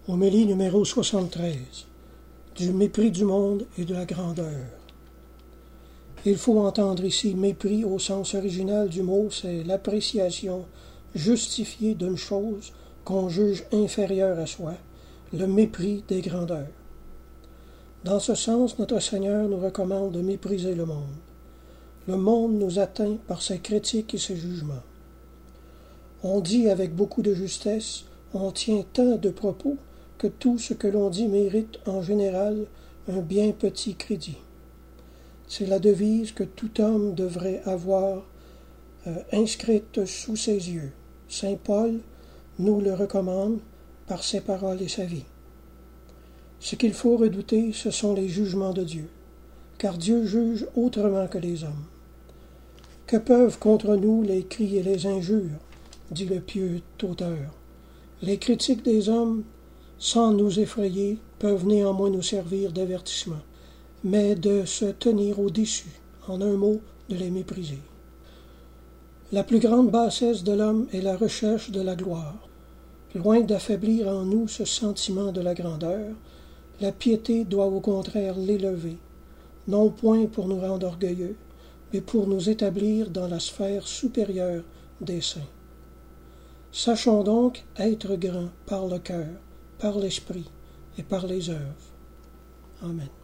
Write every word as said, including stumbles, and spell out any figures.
Homélie numéro soixante-treize. Du mépris du monde et de la grandeur. Il faut entendre ici mépris au sens original du mot, c'est l'appréciation justifiée d'une chose qu'on juge inférieure à soi, le mépris des grandeurs. Dans ce sens, notre Seigneur nous recommande de mépriser le monde. Le monde nous atteint par ses critiques et ses jugements. On dit avec beaucoup de justesse, on tient tant de propos que tout ce que l'on dit mérite en général un bien petit crédit. C'est la devise que tout homme devrait avoir euh, inscrite sous ses yeux. Saint Paul nous le recommande par ses paroles et sa vie. Ce qu'il faut redouter, ce sont les jugements de Dieu, car Dieu juge autrement que les hommes. Que peuvent contre nous les cris et les injures, dit le pieux auteur. Les critiques des hommes, sans nous effrayer, peuvent néanmoins nous servir d'avertissement, mais de se tenir au-dessus, en un mot, de les mépriser. La plus grande bassesse de l'homme est la recherche de la gloire. Loin d'affaiblir en nous ce sentiment de la grandeur, la piété doit au contraire l'élever, non point pour nous rendre orgueilleux, mais pour nous établir dans la sphère supérieure des saints. Sachons donc être grands par le cœur, par l'esprit et par les œuvres. Amen.